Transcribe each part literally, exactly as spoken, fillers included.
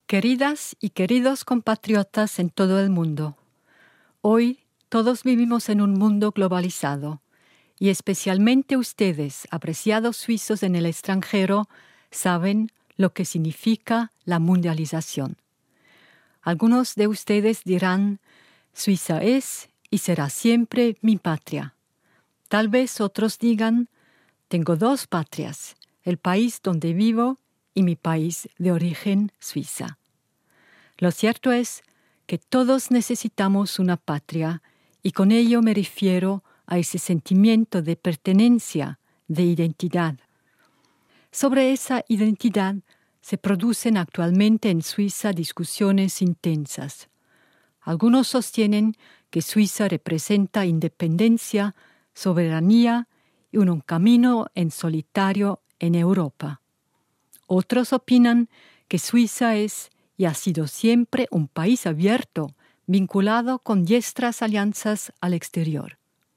Queridas y queridos compatriotas en todo el mundo, hoy todos vivimos en un mundo globalizado y especialmente ustedes, apreciados suizos en el extranjero, saben lo que significa la mundialización. Algunos de ustedes dirán, Suiza es y será siempre mi patria. Tal vez otros digan, tengo dos patrias, el país donde vivo y mi país de origen, Suiza. Lo cierto es que todos necesitamos una patria y con ello me refiero a ese sentimiento de pertenencia, de identidad. Sobre esa identidad se producen actualmente en Suiza discusiones intensas. Algunos sostienen que Suiza representa independencia, soberanía y un camino en solitario en Europa. Otros opinan que Suiza es y ha sido siempre un país abierto, vinculado con diestras alianzas al exterior.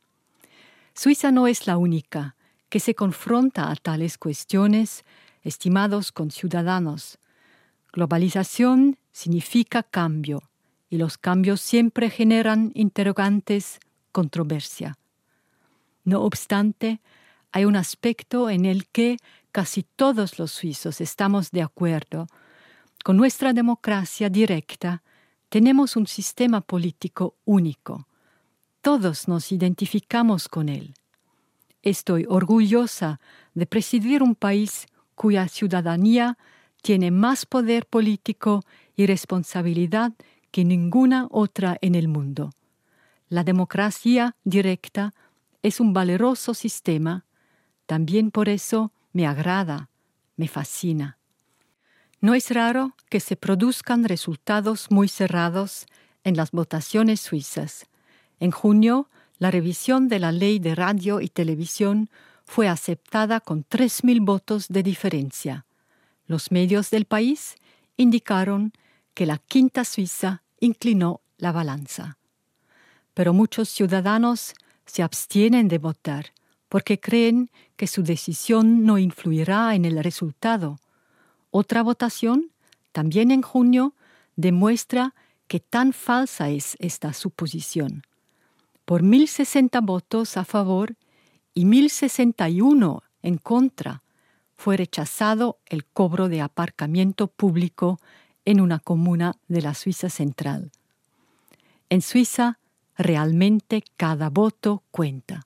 Suiza no es la única que se confronta a tales cuestiones, estimados conciudadanos. Globalización significa cambio, y los cambios siempre generan interrogantes, controversia. No obstante, hay un aspecto en el que casi todos los suizos estamos de acuerdo. Con nuestra democracia directa, tenemos un sistema político único. Todos nos identificamos con él. Estoy orgullosa de presidir un país cuya ciudadanía tiene más poder político y responsabilidad que ninguna otra en el mundo. La democracia directa es un valeroso sistema. También por eso me agrada, me fascina. No es raro que se produzcan resultados muy cerrados en las votaciones suizas. En junio, la revisión de la ley de radio y televisión fue aceptada con tres mil votos de diferencia. Los medios del país indicaron que la Quinta Suiza inclinó la balanza. Pero muchos ciudadanos se abstienen de votar porque creen que su decisión no influirá en el resultado. Otra votación, también en junio, demuestra que tan falsa es esta suposición. Por mil sesenta votos a favor y mil sesenta y uno en contra, fue rechazado el cobro de aparcamiento público en una comuna de la Suiza central. En Suiza, realmente cada voto cuenta.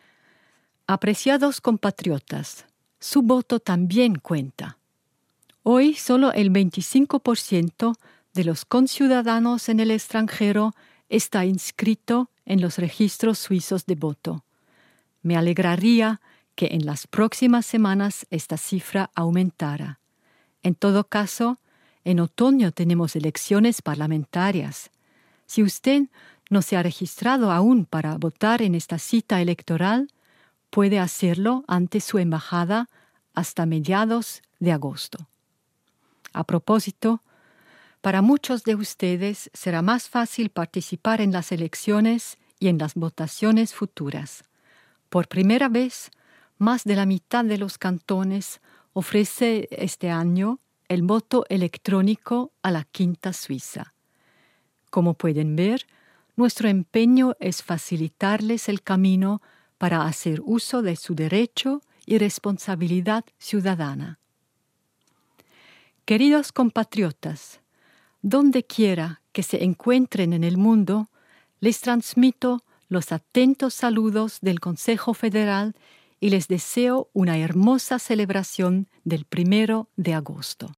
Apreciados compatriotas, su voto también cuenta. Hoy solo el veinticinco por ciento de los conciudadanos en el extranjero está inscrito en los registros suizos de voto. Me alegraría que en las próximas semanas esta cifra aumentara. En todo caso, en otoño tenemos elecciones parlamentarias. Si usted no se ha registrado aún para votar en esta cita electoral, puede hacerlo ante su embajada hasta mediados de agosto. A propósito, para muchos de ustedes será más fácil participar en las elecciones y en las votaciones futuras. Por primera vez, más de la mitad de los cantones ofrece este año el voto electrónico a la Quinta Suiza. Como pueden ver, nuestro empeño es facilitarles el camino para hacer uso de su derecho y responsabilidad ciudadana. Queridos compatriotas, donde quiera que se encuentren en el mundo, les transmito los atentos saludos del Consejo Federal y les deseo una hermosa celebración del primero de agosto.